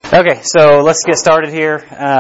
Okay, so let's get started here.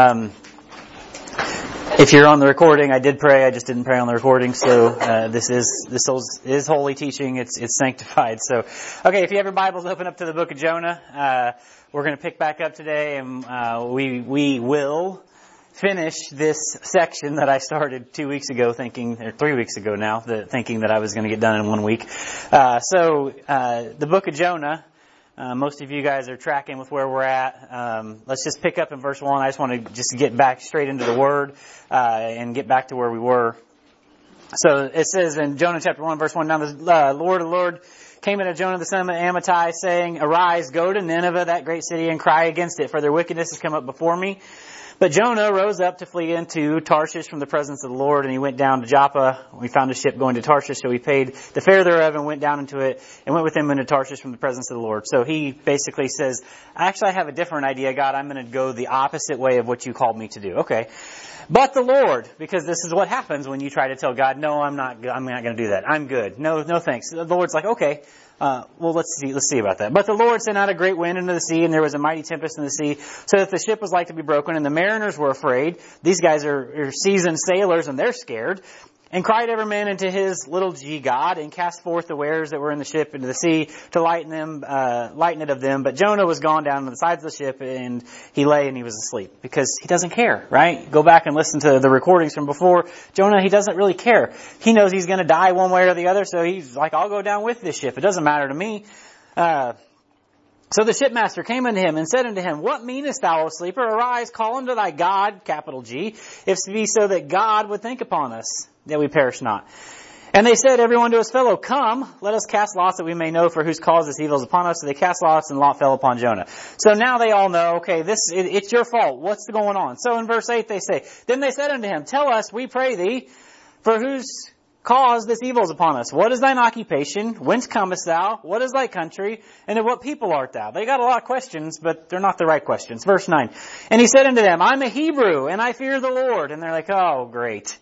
If you're on the recording, I did pray. I just didn't pray on the recording. So this is holy teaching. It's sanctified. So, okay, if you have your Bibles, open up to the book of Jonah. We're going to pick back up today, and we will finish this section that I started 2 weeks ago, or 3 weeks ago now, thinking that I was going to get done in 1 week. The book of Jonah. Most of you guys are tracking with where we're at. Let's just pick up in verse 1. I just want to just get back straight into the Word and get back to where we were. So it says in Jonah chapter 1, verse 1, Now the Lord came unto Jonah the son of Amittai, saying, Arise, go to Nineveh, that great city, and cry against it, for their wickedness has come up before me. But Jonah rose up to flee into Tarshish from the presence of the Lord, and he went down to Joppa. We found a ship going to Tarshish, so he paid the fare thereof and went down into it, and went with him into Tarshish from the presence of the Lord. So he basically says, I have a different idea, God. I'm going to go the opposite way of what you called me to do. Okay. But the Lord, because this is what happens when you try to tell God, no, I'm not going to do that. I'm good. No thanks. The Lord's like, okay. Let's see about that. But the Lord sent out a great wind into the sea, and there was a mighty tempest in the sea, so that the ship was like to be broken, and the mariners were afraid. These guys are seasoned sailors, and they're scared. And cried every man unto his little g God, and cast forth the wares that were in the ship into the sea to lighten it of them. But Jonah was gone down to the sides of the ship, and he lay and he was asleep, because he doesn't care, right? Go back and listen to the recordings from before. Jonah, he doesn't really care. He knows he's going to die one way or the other, so he's like, I'll go down with this ship. It doesn't matter to me. So the shipmaster came unto him and said unto him, What meanest thou, O sleeper? Arise, call unto thy God, capital G, if it be so that God would think upon us, that we perish not. And they said, everyone to his fellow, Come, let us cast lots that we may know for whose cause this evil is upon us. So they cast lots, and lot fell upon Jonah. So now they all know, okay, it's your fault. What's going on? So in verse 8 they say, Then they said unto him, Tell us, we pray thee, for whose cause this evil is upon us. What is thine occupation? Whence comest thou? What is thy country? And of what people art thou? They got a lot of questions, but they're not the right questions. Verse 9. And he said unto them, I'm a Hebrew, and I fear the Lord. And they're like, oh, great.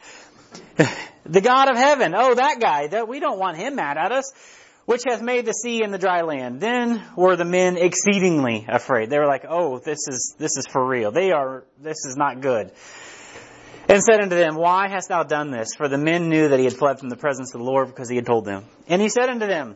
The God of heaven. Oh, that guy. We don't want him mad at us. Which hath made the sea and the dry land. Then were the men exceedingly afraid. They were like, oh, this is for real. This is not good. And said unto them, Why hast thou done this? For the men knew that he had fled from the presence of the Lord, because he had told them. And he said unto them,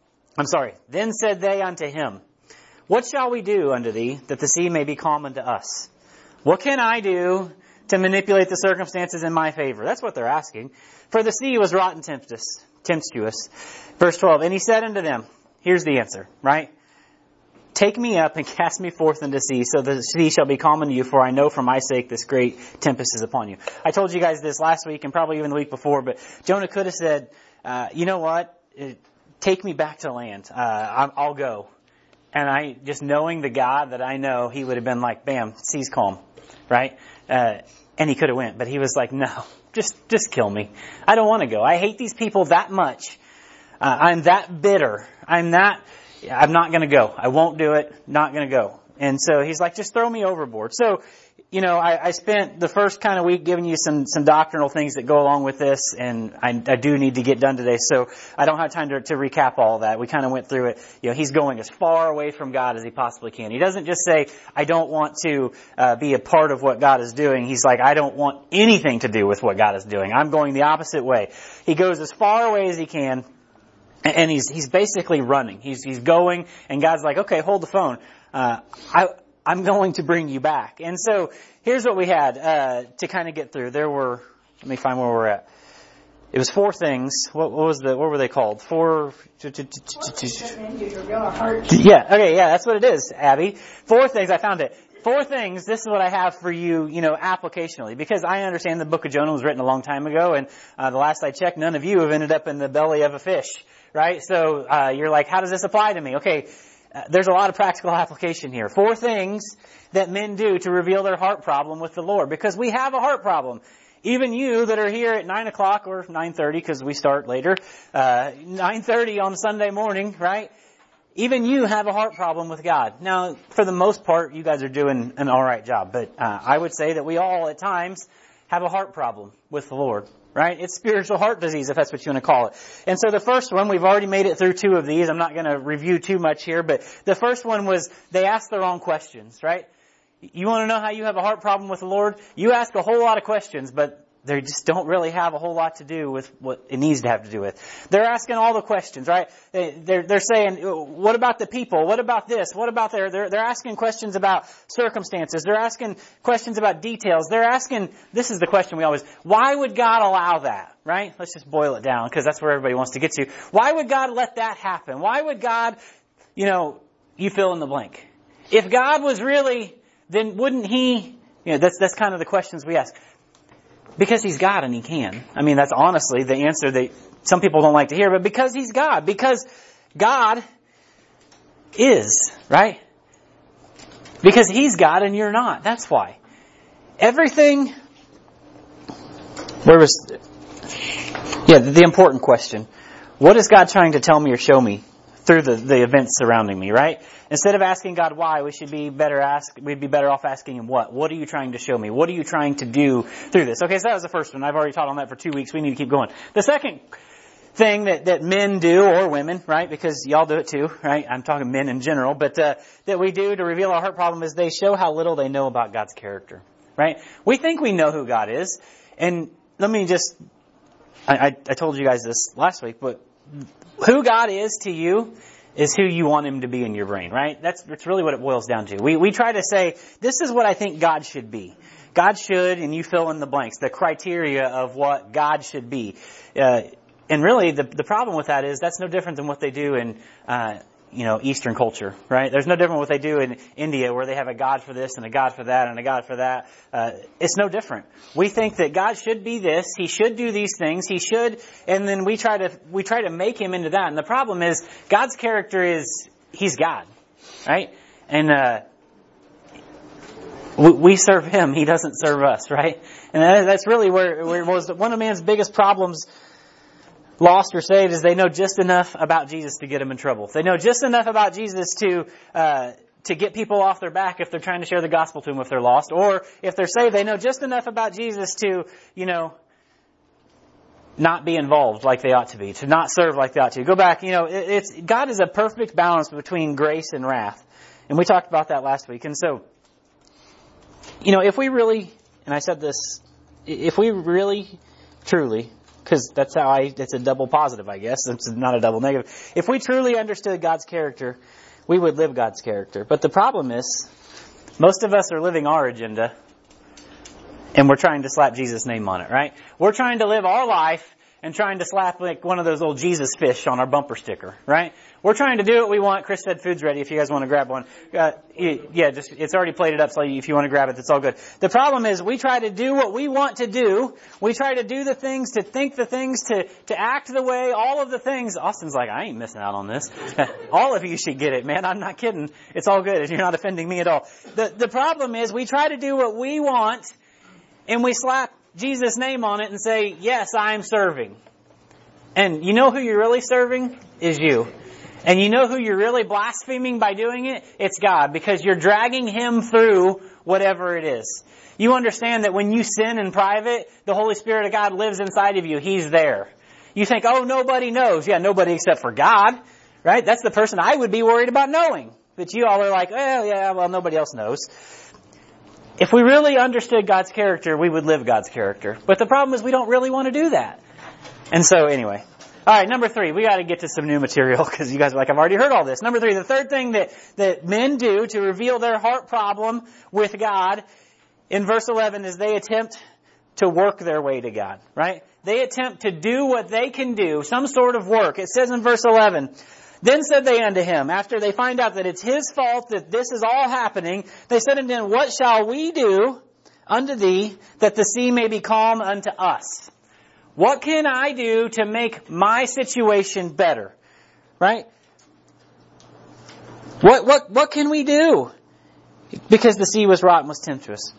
Then said they unto him, What shall we do unto thee, that the sea may be calm unto us? What can I do to manipulate the circumstances in my favor? That's what they're asking. For the sea was wrought in tempestuous. Verse 12, And he said unto them, here's the answer, right? Take me up and cast me forth into the sea, so the sea shall be calm unto you, for I know for my sake this great tempest is upon you. I told you guys this last week and probably even the week before, but Jonah could have said, you know what? Take me back to land. I'll go. And just knowing the God that I know, he would have been like, bam, sea's calm, right? And he could have went, but he was like, no, just kill me. I don't want to go. I hate these people that much. I'm that bitter. I'm not going to go. I won't do it. Not going to go. And so he's like, just throw me overboard. So, I spent the first kind of week giving you some doctrinal things that go along with this, and I do need to get done today. So I don't have time to recap all that. We kind of went through it. He's going as far away from God as he possibly can. He doesn't just say, I don't want to be a part of what God is doing. He's like, I don't want anything to do with what God is doing. I'm going the opposite way. He goes as far away as he can. And he's basically running. He's going, and God's like, okay, hold the phone. I'm going to bring you back. And so here's what we had to kind of get through. Let me find where we're at. It was 4 things. What were they called? 4. Yeah. Okay. Yeah. That's what it is, Abby. 4 things. I found it. 4 things. This is what I have for you, applicationally, because I understand the book of Jonah was written a long time ago, and the last I checked, none of you have ended up in the belly of a fish. Right? So, you're like, how does this apply to me? Okay, there's a lot of practical application here. 4 things that men do to reveal their heart problem with the Lord, because we have a heart problem. Even you that are here at 9 o'clock or 9:30, because we start later, 9:30 on Sunday morning, right? Even you have a heart problem with God. Now, for the most part, you guys are doing an alright job, but I would say that we all at times have a heart problem with the Lord. Right? It's spiritual heart disease, if that's what you want to call it. And so the first one, we've already made it through 2 of these. I'm not going to review too much here, but the first one was they asked the wrong questions, right? You want to know how you have a heart problem with the Lord? You ask a whole lot of questions, but they just don't really have a whole lot to do with what it needs to have to do with. They're asking all the questions, right? They're saying, what about the people? What about this? What about there? They're asking questions about circumstances. They're asking questions about details. They're asking, this is the question we always, why would God allow that? Right? Let's just boil it down because that's where everybody wants to get to. Why would God let that happen? Why would God, you fill in the blank. If God was really, then wouldn't He, that's kind of the questions we ask. Because He's God and He can. I mean, that's honestly the answer that some people don't like to hear, but because He's God. Because God is, right? Because He's God and you're not. That's why. Everything, the important question. What is God trying to tell me or show me through the events surrounding me, right? Instead of asking God why, we'd be better off asking Him what. What are you trying to show me? What are you trying to do through this? Okay, so that was the first one. I've already taught on that for 2 weeks. We need to keep going. The second thing that men do, or women, right? Because y'all do it too, right? I'm talking men in general, but that we do to reveal our heart problem is they show how little they know about God's character, right? We think we know who God is, and let me just, I told you guys this last week, but who God is to you is who you want Him to be in your brain, right? That's really what it boils down to. We try to say, this is what I think God should be. God should, and you fill in the blanks, the criteria of what God should be. And really, the problem with that is that's no different than what they do in, Eastern culture, right? There's no different what they do in India where they have a God for this and a God for that and a God for that. It's no different. We think that God should be this, He should do these things, He should, and then we try to make Him into that. And the problem is God's character is, He's God, right? And, we serve Him, He doesn't serve us, right? And that's really where one of man's biggest problems, lost or saved, is they know just enough about Jesus to get them in trouble. They know just enough about Jesus to get people off their back if they're trying to share the gospel to them if they're lost. Or if they're saved, they know just enough about Jesus to, not be involved like they ought to be, to not serve like they ought to. Go back, God is a perfect balance between grace and wrath. And we talked about that last week. And so, if we really, and I said this, if we really, truly, because that's how it's a double positive, I guess. It's not a double negative. If we truly understood God's character, we would live God's character. But the problem is, most of us are living our agenda, and we're trying to slap Jesus' name on it, right? We're trying to live our life and trying to slap like one of those old Jesus fish on our bumper sticker, right? We're trying to do what we want. Chris said food's ready if you guys want to grab one. It's already plated up, so if you want to grab it, that's all good. The problem is we try to do what we want to do. We try to do the things, to think the things, to act the way, all of the things. Austin's like, I ain't missing out on this. All of you should get it, man. I'm not kidding. It's all good. You're not offending me at all. The problem is we try to do what we want, and we slap Jesus' name on it and say, yes, I'm serving. And you know who you're really serving? Is you. And you know who you're really blaspheming by doing it? It's God, because you're dragging Him through whatever it is. You understand that when you sin in private, the Holy Spirit of God lives inside of you. He's there. You think, oh, nobody knows. Yeah, nobody except for God, right? That's the person I would be worried about knowing. But you all are like, oh, yeah, well, nobody else knows. If we really understood God's character, we would live God's character. But the problem is we don't really want to do that. And so anyway. All right, number 3. We got to get to some new material because you guys are like, I've already heard all this. Number 3, the third thing that men do to reveal their heart problem with God in verse 11 is they attempt to work their way to God, right? They attempt to do what they can do, some sort of work. It says in verse 11, then said they unto him, after they find out that it's his fault that this is all happening, they said unto him, what shall we do unto thee that the sea may be calm unto us? What can I do to make my situation better? Right? What can we do? Because the sea was wrought and was tempestuous.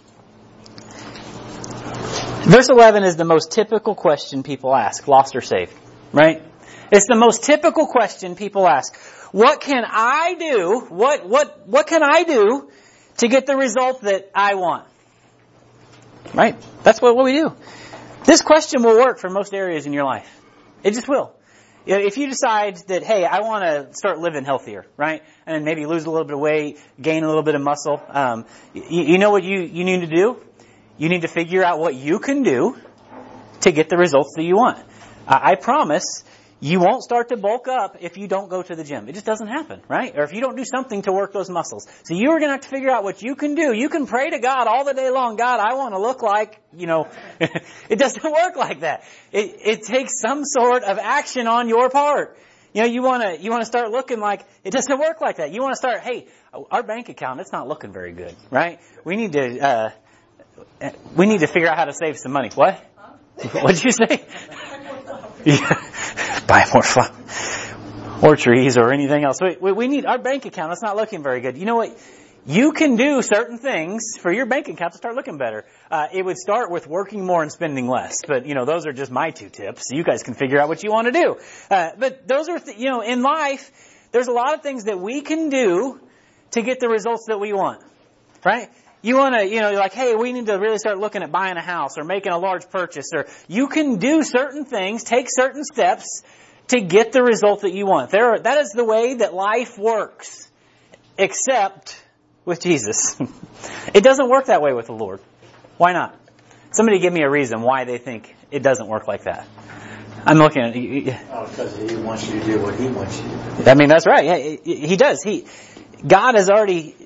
Verse 11 is the most typical question people ask, lost or saved. Right? It's the most typical question people ask. What can I do? What can I do to get the result that I want? Right? That's what we do. This question will work for most areas in your life. It just will. If you decide that, hey, I want to start living healthier, right? And maybe lose a little bit of weight, gain a little bit of muscle, you know what you need to do? You need to figure out what you can do to get the results that you want. I promise you won't start to bulk up if you don't go to the gym. It just doesn't happen, right? Or if you don't do something to work those muscles. So you are going to have to figure out what you can do. You can pray to God all the day long. God, I want to look like, it doesn't work like that. It takes some sort of action on your part. You want to start looking like, it doesn't work like that. You want to start, hey, our bank account, it's not looking very good, right? We need to figure out how to save some money. What? What did you say? Buy more flour or trees or anything else. We need our bank account. It's not looking very good. You know what? You can do certain things for your bank account to start looking better. It would start with working more and spending less. But, those are just my 2 tips. You guys can figure out what you want to do. But those are, in life, there's a lot of things that we can do to get the results that we want. Right? You want to, you're like, hey, we need to really start looking at buying a house or making a large purchase. Or you can do certain things, take certain steps to get the result that you want. That is the way that life works. Except with Jesus. It doesn't work that way with the Lord. Why not? Somebody give me a reason why they think it doesn't work like that. I'm looking at it. Because He wants you to do what He wants you to do. I mean, that's right. Yeah, He does. God's already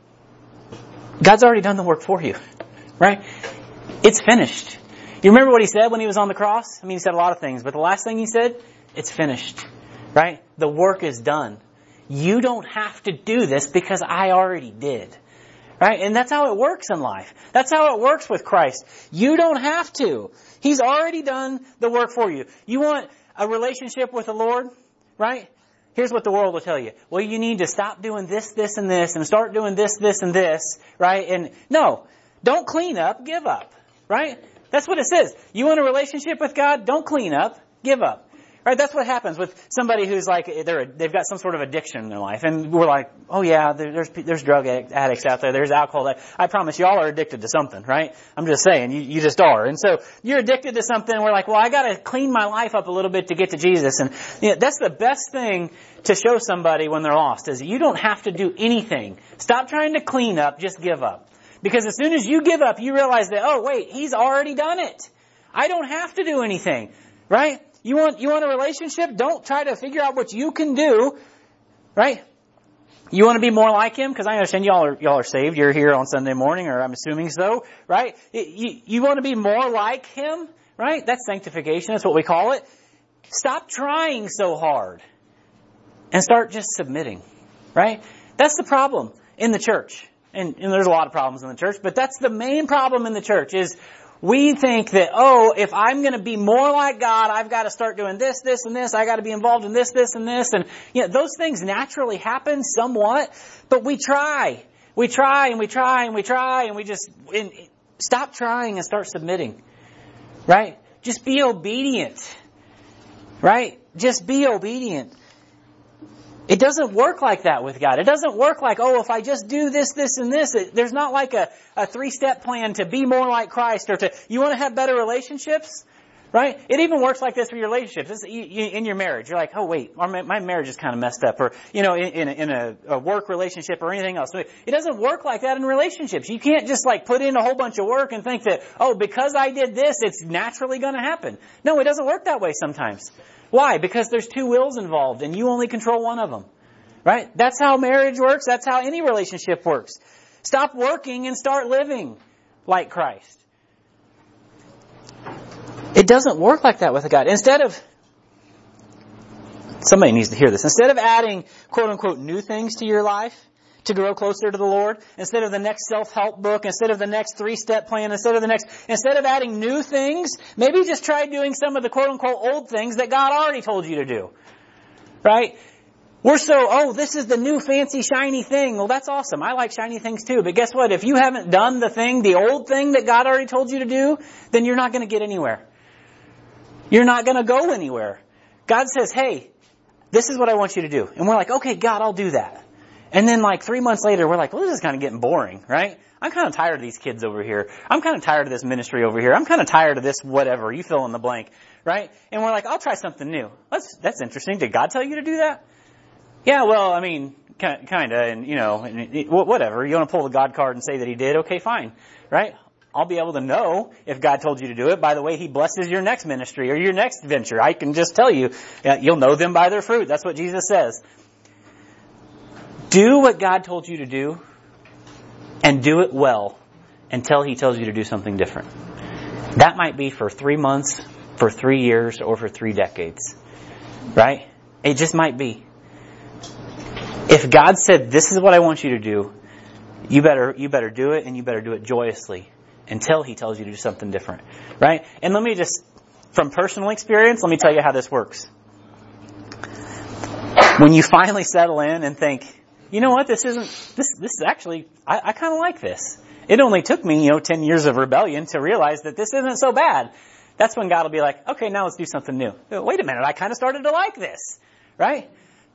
done the work for you. Right? It's finished. You remember what He said when He was on the cross? I mean, He said a lot of things, but the last thing He said, it's finished. Right? The work is done. You don't have to do this because I already did. Right? And that's how it works in life. That's how it works with Christ. You don't have to. He's already done the work for you. You want a relationship with the Lord? Right? Here's what the world will tell you. Well, you need to stop doing this, this, and this, and start doing this, this, and this. Right? And no, don't clean up, give up. Right? That's what it says. You want a relationship with God? Don't clean up, give up. Right? That's what happens with somebody who's like, they've got some sort of addiction in their life. And we're like, oh yeah, there's drug addicts out there. There's alcohol. I promise y'all are addicted to something, right? I'm just saying, you just are. And so you're addicted to something. We're like, well, I gotta clean my life up a little bit to get to Jesus. And that's the best thing to show somebody when they're lost is you don't have to do anything. Stop trying to clean up, just give up. Because as soon as you give up, you realize that, oh wait, He's already done it. I don't have to do anything. Right? You want a relationship? Don't try to figure out what you can do, right? You want to be more like Him? Because I understand y'all are saved. You're here on Sunday morning, or I'm assuming so, right? You want to be more like Him, right? That's sanctification. That's what we call it. Stop trying so hard and start just submitting, right? That's the problem in the church. And there's a lot of problems in the church, but that's the main problem in the church is we think that, if I'm going to be more like God, I've got to start doing this, this, and this. I got to be involved in this, this, and this. And, those things naturally happen somewhat, but we try. We try and we try and we try and we just stop trying and start submitting. Right? Just be obedient. Right? Just be obedient. It doesn't work like that with God. It doesn't work like, if I just do this, this, and this. There's not like a 3-step plan to be more like Christ or you want to have better relationships, right? It even works like this for your relationships. In your marriage, you're like, oh wait, my marriage is kind of messed up, or in a work relationship or anything else. It doesn't work like that in relationships. You can't just like put in a whole bunch of work and think that, because I did this, it's naturally going to happen. No, it doesn't work that way sometimes. Why? Because there's 2 wills involved and you only control one of them. Right? That's how marriage works. That's how any relationship works. Stop working and start living like Christ. It doesn't work like that with God. Somebody needs to hear this. Instead of adding quote unquote new things to your life to grow closer to the Lord, instead of the next self-help book, instead of the next 3-step plan, instead of adding new things, maybe just try doing some of the quote-unquote old things that God already told you to do. Right? We're this is the new fancy shiny thing. Well, that's awesome. I like shiny things too. But guess what? If you haven't done the old thing that God already told you to do, then you're not going to get anywhere. You're not going to go anywhere. God says, hey, this is what I want you to do. And we're like, okay, God, I'll do that. And then 3 months later, we're like, well, this is kind of getting boring, right? I'm kind of tired of these kids over here. I'm kind of tired of this ministry over here. I'm kind of tired of this whatever. You fill in the blank, right? And we're like, I'll try something new. That's interesting. Did God tell you to do that? Yeah, well, I mean, kind of, and whatever. You want to pull the God card and say that He did? Okay, fine, right? I'll be able to know if God told you to do it by the way He blesses your next ministry or your next venture. I can just tell you, you'll know them by their fruit. That's what Jesus says. Do what God told you to do and do it well until He tells you to do something different. That might be for 3 months, for 3 years, or for 3 decades. Right? It just might be. If God said, this is what I want you to do, you better do it, and you better do it joyously until He tells you to do something different. Right? And let me just, from personal experience, let me tell you how this works. When you finally settle in and think, you know what, this is actually, I kind of like this. It only took me, 10 years of rebellion to realize that this isn't so bad. That's when God will be like, okay, now let's do something new. Wait a minute, I kind of started to like this. Right?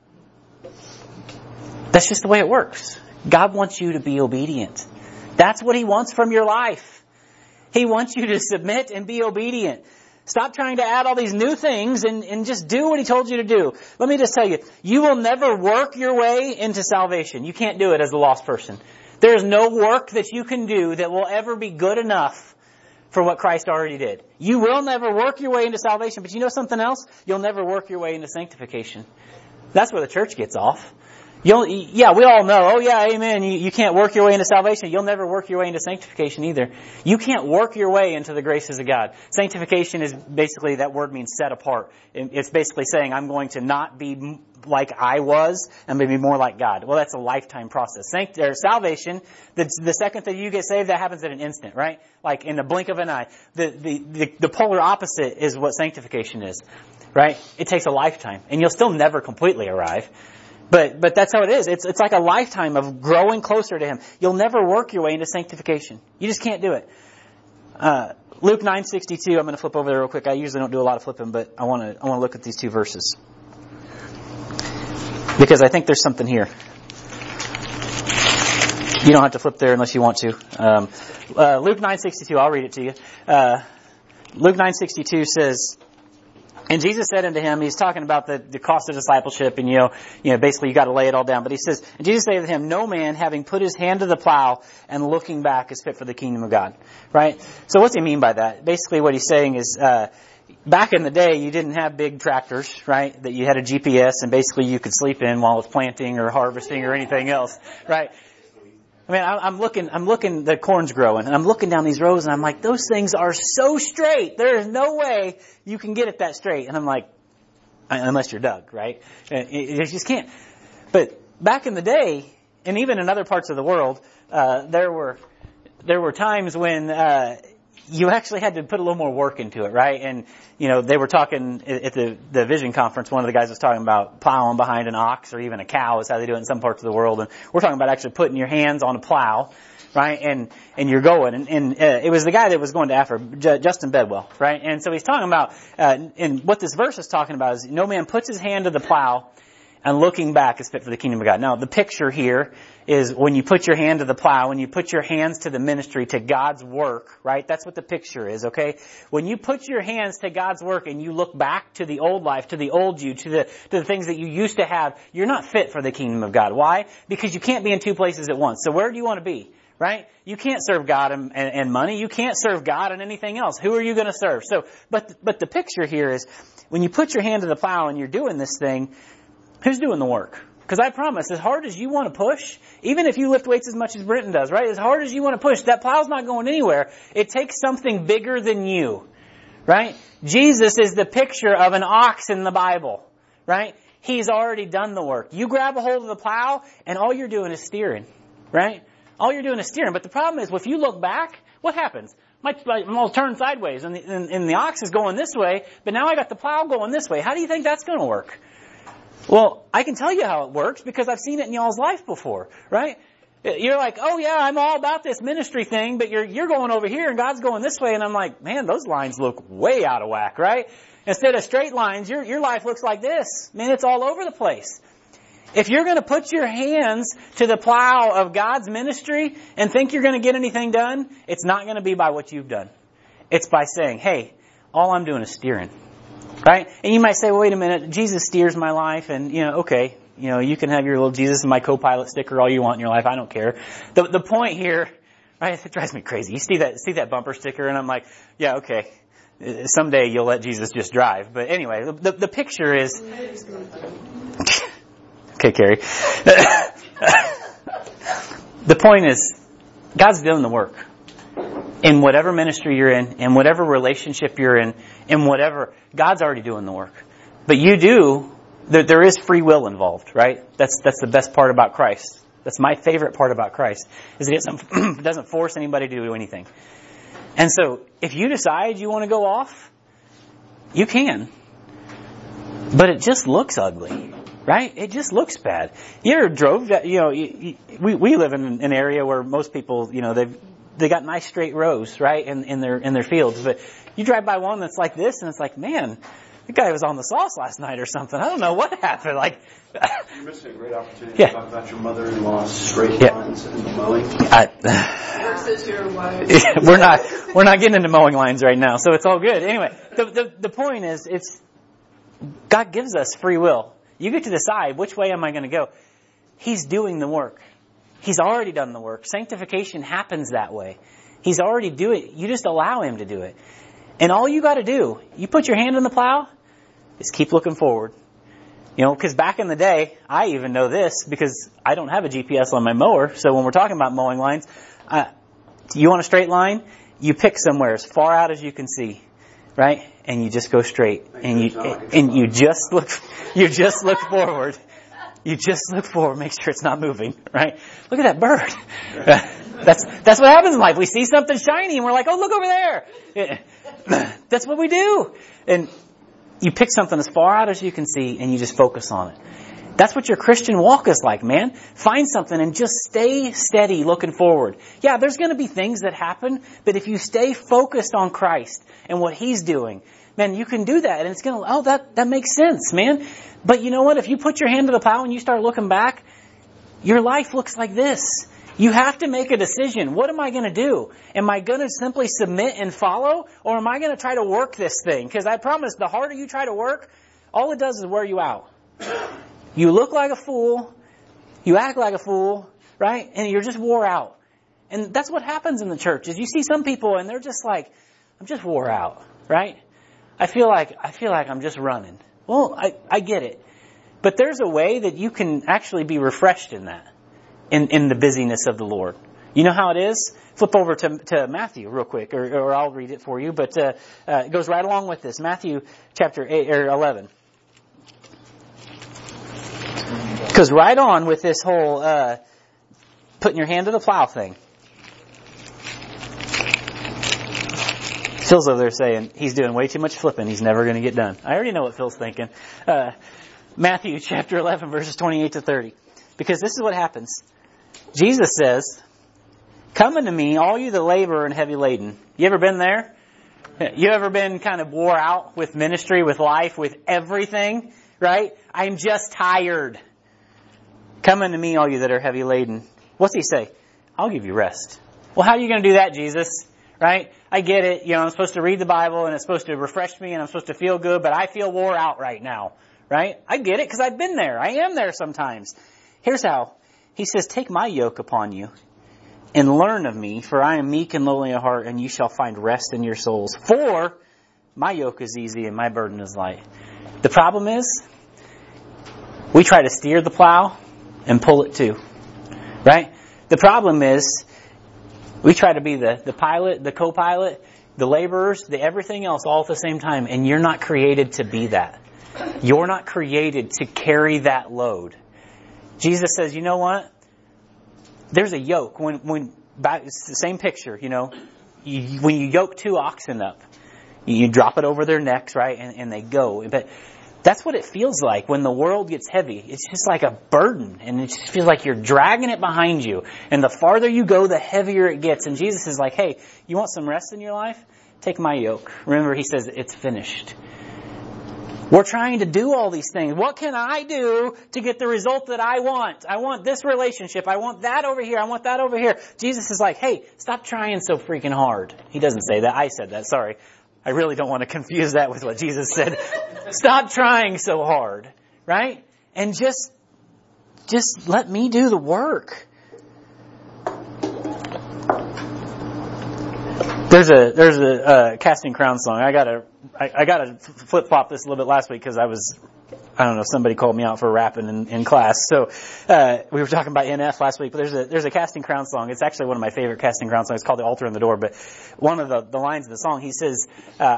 That's just the way it works. God wants you to be obedient. That's what He wants from your life. He wants you to submit and be obedient. Stop trying to add all these new things and just do what He told you to do. Let me just tell you, you will never work your way into salvation. You can't do it as a lost person. There is no work that you can do that will ever be good enough for what Christ already did. You will never work your way into salvation, but you know something else? You'll never work your way into sanctification. That's where the church gets off. We all know, oh yeah, amen, you can't work your way into salvation. You'll never work your way into sanctification either. You can't work your way into the graces of God. Sanctification is basically, that word means set apart. It's basically saying, I'm going to not be like I was, and maybe more like God. Well, that's a lifetime process. Salvation, the second that you get saved, that happens in an instant, right? Like in the blink of an eye. The polar opposite is what sanctification is, right? It takes a lifetime, and you'll still never completely arrive. But that's how it is. It's like a lifetime of growing closer to Him. You'll never work your way into sanctification. You just can't do it. Luke 9:62. I'm going to flip over there real quick. I usually don't do a lot of flipping, but I want to look at these 2 verses because I think there's something here. You don't have to flip there unless you want to. Luke 9:62. I'll read it to you. Luke 9:62 says, and Jesus said unto him, He's talking about the cost of discipleship, and basically you got to lay it all down. But He says, and Jesus said unto him, no man having put his hand to the plow and looking back is fit for the kingdom of God. Right? So what's He mean by that? Basically what He's saying is, back in the day you didn't have big tractors, right? That you had a GPS and basically you could sleep in while it's planting or harvesting or anything else, right? I mean, I'm looking, the corn's growing, and I'm looking down these rows, and I'm like, those things are so straight. There is no way you can get it that straight. And I'm like, unless you're Doug, right? You just can't. But back in the day, and even in other parts of the world, there were times when you actually had to put a little more work into it, right? And, they were talking at the Vision Conference, one of the guys was talking about plowing behind an ox or even a cow is how they do it in some parts of the world. And we're talking about actually putting your hands on a plow, right? And you're going. And it was the guy that was going to Africa, Justin Bedwell, right? And so he's talking about, and what this verse is talking about is no man puts his hand to the plow and looking back is fit for the kingdom of God. Now, the picture here is when you put your hand to the plow, when you put your hands to the ministry, to God's work, right? That's what the picture is, okay? When you put your hands to God's work and you look back to the old life, to the old you, to the things that you used to have, you're not fit for the kingdom of God. Why? Because you can't be in 2 places at once. So where do you want to be? Right? You can't serve God and money. You can't serve God and anything else. Who are you going to serve? So, but the picture here is when you put your hand to the plow and you're doing this thing, who's doing the work? Because I promise, as hard as you want to push, even if you lift weights as much as Britton does, right? As hard as you want to push, that plow's not going anywhere. It takes something bigger than you, right? Jesus is the picture of an ox in the Bible, right? He's already done the work. You grab a hold of the plow, and all you're doing is steering, right? All you're doing is steering. But the problem is, if you look back, what happens? I'll turn sideways, and the ox is going this way, but now I got the plow going this way. How do you think that's going to work? Well, I can tell you how it works because I've seen it in y'all's life before, right? You're like, oh yeah, I'm all about this ministry thing, but you're going over here and God's going this way, and I'm like, man, those lines look way out of whack, right? Instead of straight lines, your life looks like this. Man, it's all over the place. If you're going to put your hands to the plow of God's ministry and think you're going to get anything done, it's not going to be by what you've done. It's by saying, hey, all I'm doing is steering. Right? And you might say, well, wait a minute, Jesus steers my life, and, okay, you can have your little Jesus and my co-pilot sticker all you want in your life. I don't care. The point here, right, it drives me crazy. You see that bumper sticker, and I'm like, yeah, okay. Someday you'll let Jesus just drive. But anyway, the picture is... Okay, Carrie. The point is, God's doing the work. In whatever ministry you're in whatever relationship you're in whatever, God's already doing the work. But there is free will involved, right? That's the best part about Christ. That's my favorite part about Christ, is that it doesn't force anybody to do anything. And so, if you decide you want to go off, you can. But it just looks ugly. Right? It just looks bad. You ever drove, we live in an area where most people, they got nice straight rows, right, in their fields. But you drive by one that's like this, and it's like, man, the guy was on the sauce last night or something. I don't know what happened. Like, you're missing a great opportunity to talk about your mother-in-law's straight lines and mowing. Versus your wife. We're not getting into mowing lines right now, so it's all good. Anyway, the point is, God gives us free will. You get to decide, which way am I going to go? He's doing the work. He's already done the work. Sanctification happens that way. He's already doing it. You just allow Him to do it. And all you got to do, you put your hand on the plow, is keep looking forward. Because back in the day, I even know this because I don't have a GPS on my mower. So when we're talking about mowing lines, you want a straight line, you pick somewhere as far out as you can see. Right? And you just go straight. And you just look forward. You just look forward, make sure it's not moving, right? Look at that bird. That's what happens in life. We see something shiny and we're like, oh, look over there. That's what we do. And you pick something as far out as you can see and you just focus on it. That's what your Christian walk is like, man. Find something and just stay steady looking forward. Yeah, there's going to be things that happen, but if you stay focused on Christ and what He's doing, man, you can do that. And it's going to, that makes sense, man. But you know what? If you put your hand to the plow and you start looking back, your life looks like this. You have to make a decision. What am I going to do? Am I going to simply submit and follow? Or am I going to try to work this thing? Because I promise, the harder you try to work, all it does is wear you out. You look like a fool. You act like a fool, right? And you're just wore out. And that's what happens in the church, is you see some people and they're just like, I'm just wore out, right? I feel like I'm just running. Well, I get it. But there's a way that you can actually be refreshed in that, in the busyness of the Lord. You know how it is? Flip over to Matthew real quick, or I'll read it for you, but it goes right along with this. Matthew chapter 8 or 11. Goes right on with this whole putting your hand to the plow thing. Phil's over there saying he's doing way too much flipping. He's never going to get done. I already know what Phil's thinking. Matthew chapter 11, verses 28 to 30. Because this is what happens. Jesus says, come unto me, all you that labor and heavy laden. You ever been there? You ever been kind of wore out with ministry, with life, with everything? Right? I'm just tired. Come unto me, all you that are heavy laden. What's He say? I'll give you rest. Well, how are you going to do that, Jesus? Right? I get it. I'm supposed to read the Bible and it's supposed to refresh me and I'm supposed to feel good, but I feel wore out right now. Right? I get it because I've been there. I am there sometimes. Here's how. He says, take my yoke upon you and learn of me, for I am meek and lowly of heart, and you shall find rest in your souls. For my yoke is easy and my burden is light. The problem is, we try to steer the plow and pull it too. Right? The problem is, we try to be the pilot, the co-pilot, the laborers, the everything else all at the same time. And you're not created to be that. You're not created to carry that load. Jesus says, you know what? There's a yoke. It's the same picture, when you yoke two oxen up, you drop it over their necks, right? And they go. But that's what it feels like when the world gets heavy. It's just like a burden, and it just feels like you're dragging it behind you. And the farther you go, the heavier it gets. And Jesus is like, hey, you want some rest in your life? Take my yoke. Remember, He says, it's finished. We're trying to do all these things. What can I do to get the result that I want? I want this relationship. I want that over here. I want that over here. Jesus is like, hey, stop trying so freaking hard. He doesn't say that. I said that. Sorry. I really don't want to confuse that with what Jesus said. Stop trying so hard. Right? And just let me do the work. There's a Casting Crowns song. I gotta flip flop this a little bit last week because somebody called me out for rapping in class. So we were talking about NF last week, but there's a Casting Crowns song. It's actually one of my favorite Casting Crowns songs. It's called The Altar and the Door. But one of the lines of the song, he says,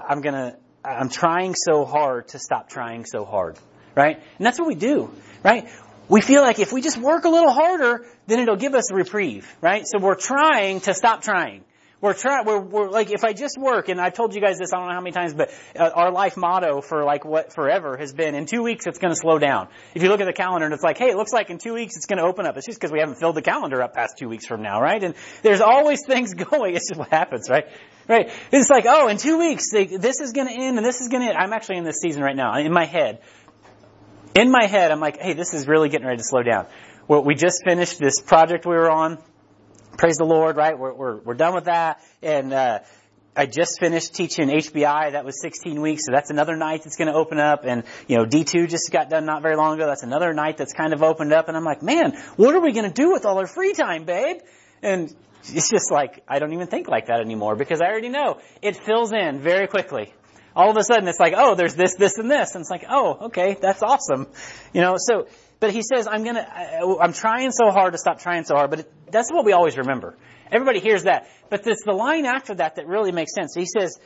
I'm trying so hard to stop trying so hard. Right? And that's what we do. Right? We feel like if we just work a little harder, then it'll give us a reprieve. Right? So we're trying to stop trying. We're like, if I just work, and I've told you guys this, I don't know how many times, but our life motto for forever has been, in 2 weeks it's going to slow down. If you look at the calendar and it's like, hey, it looks like in 2 weeks it's going to open up. It's just because we haven't filled the calendar up past 2 weeks from now, right? And there's always things going. It's just what happens, right? Right? It's like, oh, in 2 weeks, this is going to end and this is going to end. I'm actually in this season right now, in my head. In my head, I'm like, hey, this is really getting ready to slow down. Well, we just finished this project we were on. Praise the Lord, right? We're done with that. And I just finished teaching HBI. That was 16 weeks. So that's another night that's going to open up. And, D2 just got done not very long ago. That's another night that's kind of opened up. And I'm like, man, what are we going to do with all our free time, babe? And it's just like, I don't even think like that anymore because I already know it fills in very quickly. All of a sudden it's like, oh, there's this, this, and this. And it's like, oh, okay, that's awesome. But he says, I'm trying so hard to stop trying so hard. But that's what we always remember. Everybody hears that. But it's the line after that really makes sense. He says,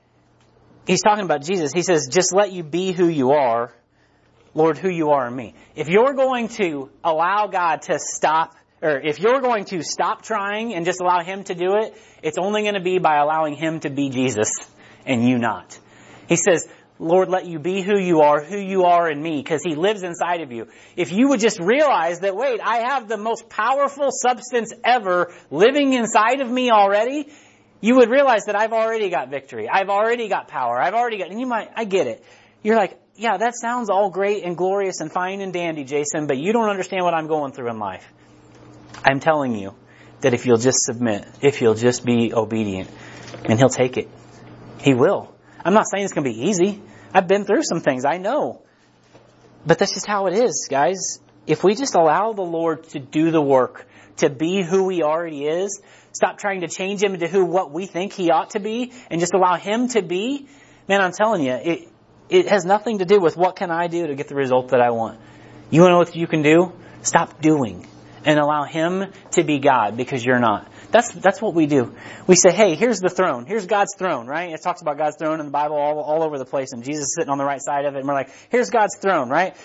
he's talking about Jesus. He says, just let you be who you are, Lord, who you are in me. If you're going to allow God to stop, or if you're going to stop trying and just allow Him to do it, it's only going to be by allowing Him to be Jesus and you not. He says, Lord, let you be who you are in me, because He lives inside of you. If you would just realize that, wait, I have the most powerful substance ever living inside of me already, you would realize that I've already got victory. I've already got power. And I get it. You're like, yeah, that sounds all great and glorious and fine and dandy, Jason, but you don't understand what I'm going through in life. I'm telling you that if you'll just submit, if you'll just be obedient, and He'll take it. He will. I'm not saying it's going to be easy. I've been through some things. I know. But that's just how it is, guys. If we just allow the Lord to do the work, to be who He already is, stop trying to change Him into what we think He ought to be, and just allow Him to be, man, I'm telling you, it has nothing to do with what can I do to get the result that I want. You want to know what you can do? Stop doing and allow Him to be God, because you're not. That's what we do. We say, hey, here's the throne. Here's God's throne, right? It talks about God's throne in the Bible all over the place, and Jesus is sitting on the right side of it, and we're like, here's God's throne, right?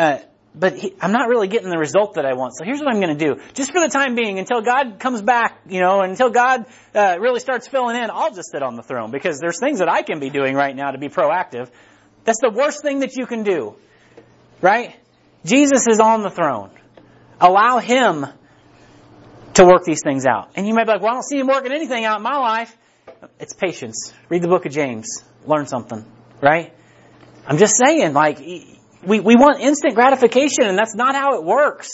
But I'm not really getting the result that I want. So here's what I'm going to do. Just for the time being, until God comes back, until God really starts filling in, I'll just sit on the throne, because there's things that I can be doing right now to be proactive. That's the worst thing that you can do, right? Jesus is on the throne. Allow Him to work these things out. And you might be like, well, I don't see Him working anything out in my life. It's patience. Read the book of James. Learn something, right? I'm just saying, we want instant gratification, and that's not how it works.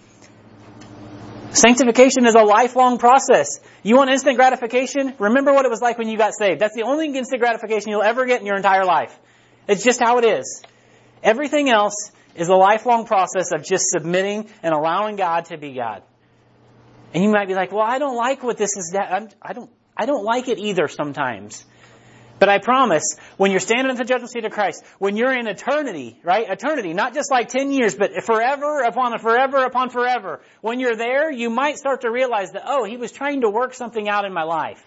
Sanctification is a lifelong process. You want instant gratification? Remember what it was like when you got saved. That's the only instant gratification you'll ever get in your entire life. It's just how it is. Everything else is a lifelong process of just submitting and allowing God to be God. And you might be like, well, I don't like what this is. I don't like it either sometimes. But I promise, when you're standing at the judgment seat of Christ, when you're in eternity, right? Eternity, not just like 10 years, but forever upon forever upon forever. When you're there, you might start to realize that, oh, He was trying to work something out in my life.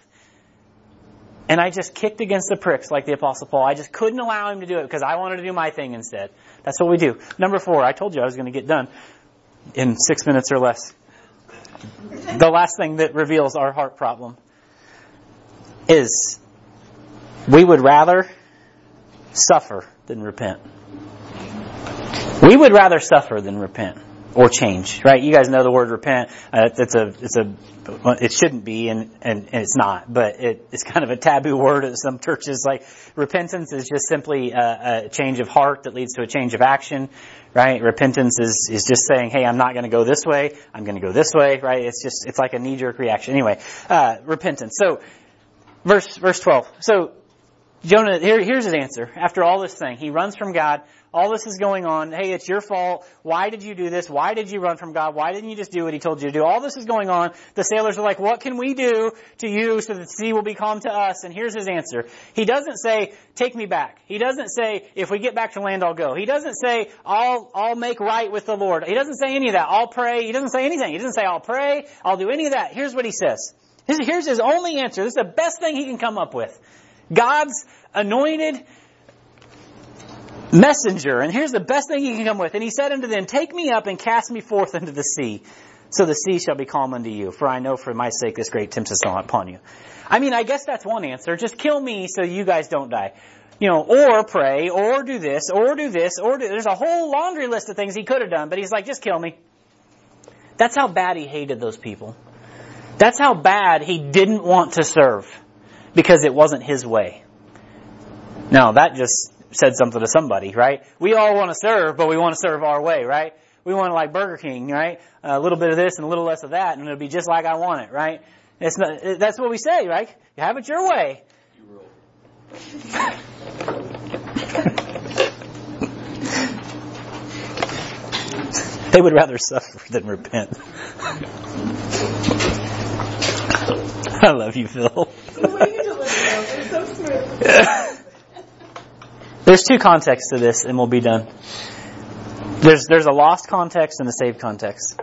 And I just kicked against the pricks like the Apostle Paul. I just couldn't allow Him to do it because I wanted to do my thing instead. That's what we do. Number 4, I told you I was going to get done in 6 minutes or less. The last thing that reveals our heart problem is we would rather suffer than repent. We would rather suffer than repent. or change, right? You guys know the word repent. It shouldn't be, and it's not, but it's kind of a taboo word at some churches. Like, repentance is just simply a change of heart that leads to a change of action, right? Repentance is just saying, hey, I'm not going to go this way. I'm going to go this way, right? It's like a knee-jerk reaction. Anyway, repentance. So, verse 12. So, Jonah, here's his answer. After all this thing, he runs from God. All this is going on. Hey, it's your fault. Why did you do this? Why did you run from God? Why didn't you just do what He told you to do? All this is going on. The sailors are like, what can we do to you so that the sea will be calm to us? And here's his answer. He doesn't say, take me back. He doesn't say, if we get back to land, I'll go. He doesn't say, I'll make right with the Lord. He doesn't say any of that. I'll pray. He doesn't say anything. He doesn't say, I'll pray. I'll do any of that. Here's what he says. Here's his only answer. This is the best thing he can come up with. God's anointed messenger. And here's the best thing he can come with. And he said unto them, take me up and cast me forth into the sea, so the sea shall be calm unto you. For I know for my sake this great tempest is upon you. I mean, I guess that's one answer. Just kill me so you guys don't die. Or pray, or do this, or do this, or do... There's a whole laundry list of things he could have done, but he's like, just kill me. That's how bad he hated those people. That's how bad he didn't want to serve, because it wasn't his way. Now, that just said something to somebody, right? We all want to serve, but we want to serve our way, right? We want to like Burger King, right? A little bit of this and a little less of that, and it'll be just like I want it, right? That's what we say, right? You have it your way. You rule. They would rather suffer than repent. I love you, Phil. The way you deliver those is so smooth. There's two contexts to this, and we'll be done. There's a lost context and a saved context.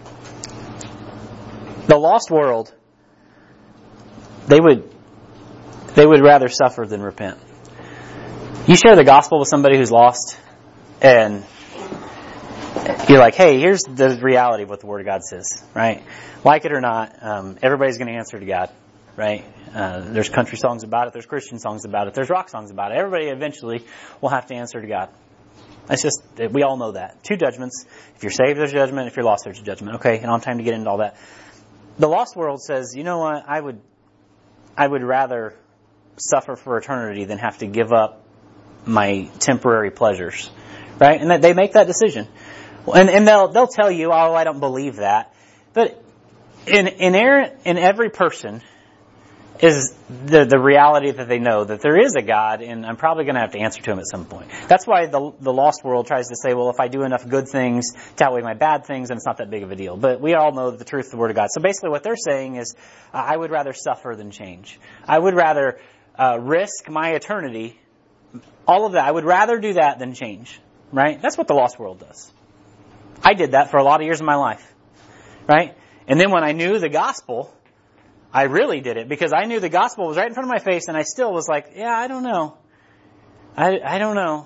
The lost world, they would rather suffer than repent. You share the gospel with somebody who's lost, and you're like, hey, here's the reality of what the Word of God says, right? Like it or not, everybody's going to answer to God, right? There's country songs about it. There's Christian songs about it. There's rock songs about it. Everybody eventually will have to answer to God. That's just, we all know that. Two judgments. If you're saved, there's judgment. If you're lost, there's judgment. Okay, I don't have time to get into all that. The lost world says, you know what? I would rather suffer for eternity than have to give up my temporary pleasures, right? And they make that decision. And they'll tell you, oh, I don't believe that. But inherent in every person is the reality that they know that there is a God, and I'm probably going to have to answer to Him at some point. That's why the lost world tries to say, well, if I do enough good things to outweigh my bad things, then it's not that big of a deal. But we all know the truth of the Word of God. So basically what they're saying is, I would rather suffer than change. I would rather risk my eternity, all of that. I would rather do that than change, right? That's what the lost world does. I did that for a lot of years of my life, right? And then when I knew the gospel, I really did it, because I knew the gospel was right in front of my face, and I still was like, yeah, I don't know. I don't know.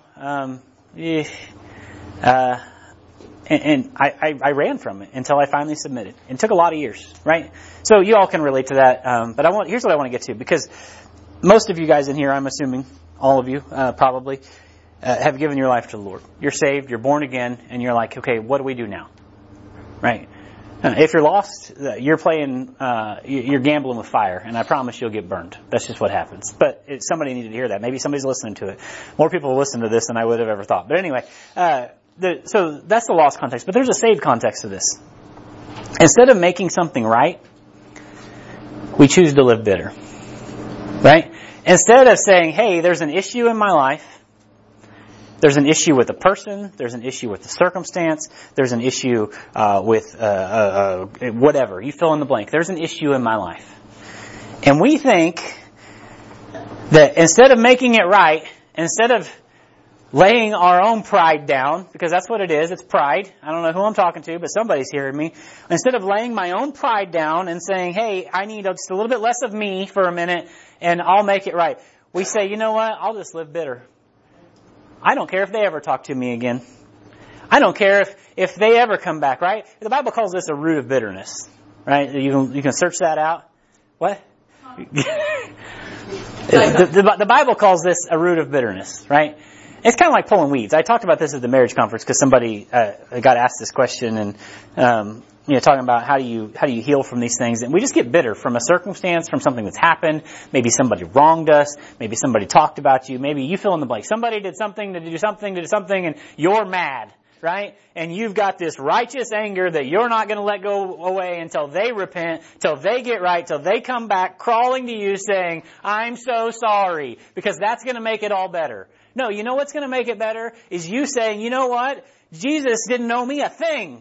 And I ran from it until I finally submitted. It took a lot of years, right? So you all can relate to that. But here's what I want to get to, because most of you guys in here, I'm assuming, all of you, probably, have given your life to the Lord. You're saved, you're born again, and you're like, okay, what do we do now? Right? If you're lost, you're gambling with fire, and I promise you'll get burned. That's just what happens. But somebody needed to hear that. Maybe somebody's listening to it. More people will listen to this than I would have ever thought. But anyway, so that's the lost context. But there's a saved context to this. Instead of making something right, we choose to live bitter. Right? Instead of saying, hey, there's an issue in my life, there's an issue with the person, there's an issue with the circumstance, there's an issue with whatever. You fill in the blank. There's an issue in my life. And we think that instead of making it right, instead of laying our own pride down, because that's what it is, it's pride. I don't know who I'm talking to, but somebody's hearing me. Instead of laying my own pride down and saying, hey, I need just a little bit less of me for a minute and I'll make it right, we say, you know what, I'll just live bitter. I don't care if they ever talk to me again. I don't care if they ever come back, right? The Bible calls this a root of bitterness, right? You can search that out. What? The Bible calls this a root of bitterness, right? It's kind of like pulling weeds. I talked about this at the marriage conference because somebody got asked this question, and talking about how do you heal from these things, and we just get bitter from a circumstance, from something that's happened. Maybe somebody wronged us. Maybe somebody talked about you. Maybe you fill in the blank. Somebody did something to do something, and you're mad, right? And you've got this righteous anger that you're not going to let go away until they repent, till they get right, till they come back crawling to you saying, "I'm so sorry," because that's going to make it all better. No, you know what's going to make it better is you saying, "You know what? Jesus didn't owe me a thing,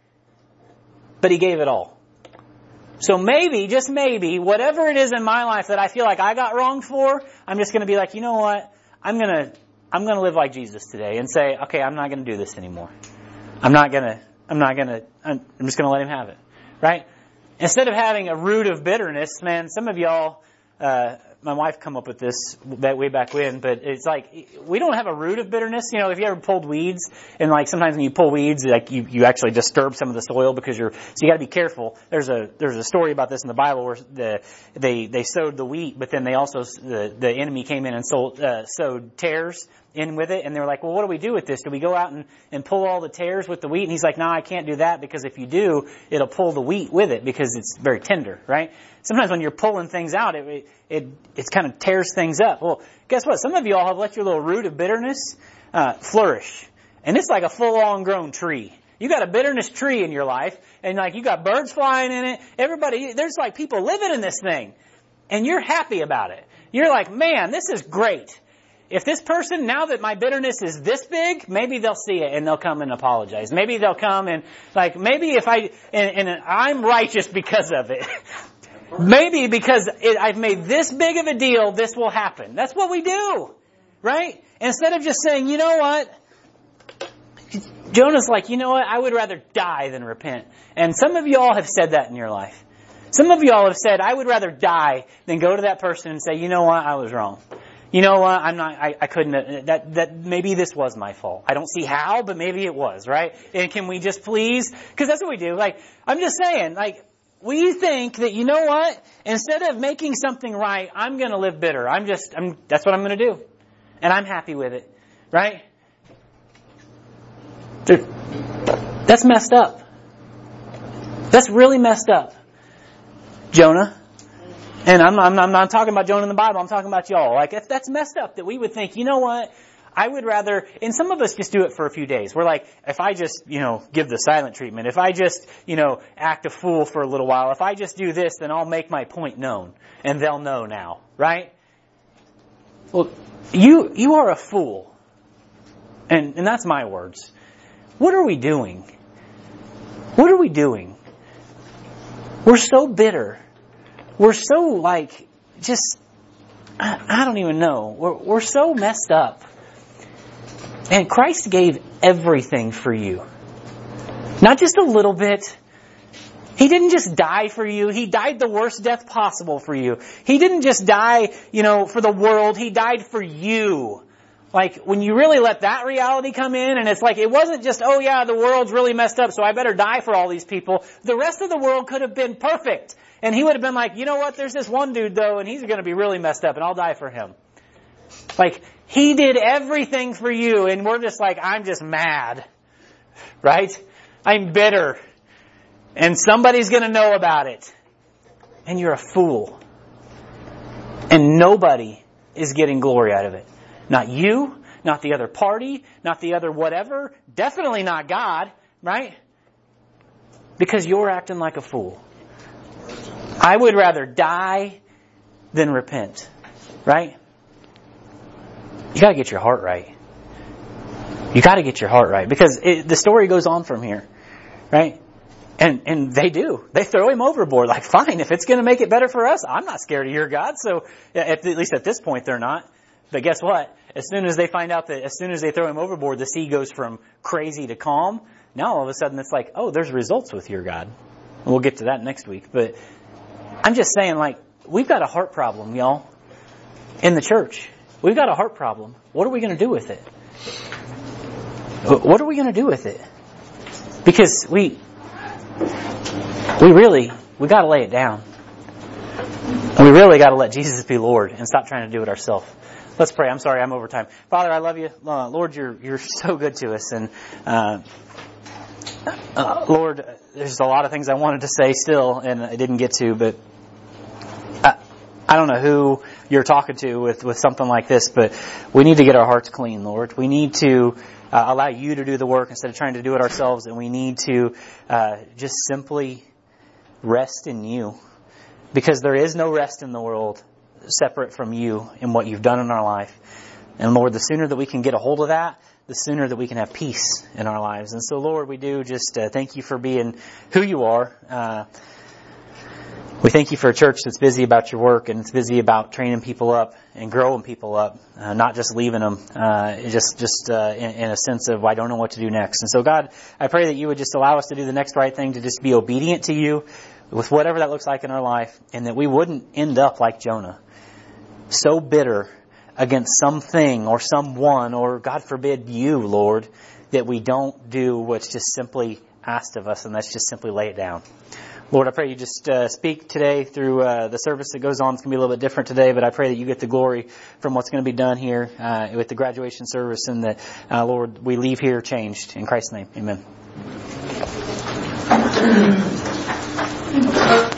but He gave it all." So maybe, just maybe, whatever it is in my life that I feel like I got wronged for, I'm just going to be like, you know what? I'm going to live like Jesus today and say, okay, I'm not going to do this anymore. I'm just going to let Him have it. Right? Instead of having a root of bitterness, man, some of y'all, my wife come up with this way back when, but it's like, we don't have a root of bitterness. If you ever pulled weeds, and like sometimes when you pull weeds, like you actually disturb some of the soil because so you gotta be careful. There's a story about this in the Bible where they sowed the wheat, but then they also, the enemy came in and sowed tares in with it, and they were like, well, what do we do with this? Do we go out and pull all the tares with the wheat? And he's like, no, I can't do that, because if you do, it'll pull the wheat with it because it's very tender, right? Sometimes when you're pulling things out, it kind of tears things up. Well, guess what? Some of y'all have let your little root of bitterness flourish. And it's like a full-on grown tree. You got a bitterness tree in your life, and like you got birds flying in it. There's like people living in this thing. And you're happy about it. You're like, man, this is great. If this person, now that my bitterness is this big, maybe they'll see it and they'll come and apologize. Maybe they'll come and maybe if I'm righteous because of it. Maybe because I've made this big of a deal, this will happen. That's what we do, right? Instead of just saying, you know what? Jonah's like, you know what? I would rather die than repent. And some of y'all have said that in your life. Some of y'all have said, I would rather die than go to that person and say, you know what? I was wrong. You know what? I couldn't, that maybe this was my fault. I don't see how, but maybe it was, right? And can we just please? Because that's what we do. Like, I'm just saying, we think that, you know what? Instead of making something right, I'm going to live bitter. That's what I'm going to do. And I'm happy with it. Right? That's messed up. That's really messed up. Jonah. And I'm not talking about Jonah in the Bible. I'm talking about y'all. Like, that's messed up that we would think, you know what? I would rather, and some of us just do it for a few days. We're like, if I just, give the silent treatment, if I just, act a fool for a little while, if I just do this, then I'll make my point known. And they'll know now. Right? Well, you are a fool. And that's my words. What are we doing? What are we doing? We're so bitter. We're so I don't even know. We're so messed up. And Christ gave everything for you. Not just a little bit. He didn't just die for you. He died the worst death possible for you. He didn't just die, for the world. He died for you. Like, when you really let that reality come in, and it's like, it wasn't just, oh yeah, the world's really messed up, so I better die for all these people. The rest of the world could have been perfect. And he would have been like, you know what, there's this one dude though, and he's going to be really messed up, and I'll die for him. Like, he did everything for you, and we're just like, I'm just mad. Right? I'm bitter. And somebody's going to know about it. And you're a fool. And nobody is getting glory out of it. Not you, not the other party, not the other whatever, definitely not God, right? Because you're acting like a fool. I would rather die than repent, right? You gotta get your heart right. You gotta get your heart right, because the story goes on from here, right? And they do. They throw him overboard. Like, fine, if it's gonna make it better for us, I'm not scared of your God. So, at least at this point, they're not. But guess what? As soon as they find out that, as soon as they throw him overboard, the sea goes from crazy to calm. Now all of a sudden it's like, oh, there's results with your God. And we'll get to that next week. But I'm just saying, we've got a heart problem, y'all. In the church. We've got a heart problem. What are we going to do with it? What are we going to do with it? Because we got to lay it down. And we really got to let Jesus be Lord and stop trying to do it ourselves. Let's pray. I'm sorry, I'm over time. Father, I love you. Lord, you're so good to us. And Lord, there's a lot of things I wanted to say still, and I didn't get to, but I don't know who you're talking to with something like this, but we need to get our hearts clean, Lord. We need to allow you to do the work instead of trying to do it ourselves, and we need to just simply rest in you, because there is no rest in the world separate from you and what you've done in our life. And Lord, the sooner that we can get a hold of that, the sooner that we can have peace in our lives. And so, Lord, we do just thank you for being who you are. We thank you for a church that's busy about your work, and it's busy about training people up and growing people up, not just leaving them just in a sense of, I don't know what to do next. And so, God, I pray that you would just allow us to do the next right thing, to just be obedient to you with whatever that looks like in our life, and that we wouldn't end up like Jonah, so bitter against something or someone, or God forbid you, Lord, that we don't do what's just simply asked of us, and that's just simply lay it down. Lord, I pray you just speak today through the service that goes on. It's going to be a little bit different today, but I pray that you get the glory from what's going to be done here with the graduation service, and that, Lord, we leave here changed. In Christ's name, amen.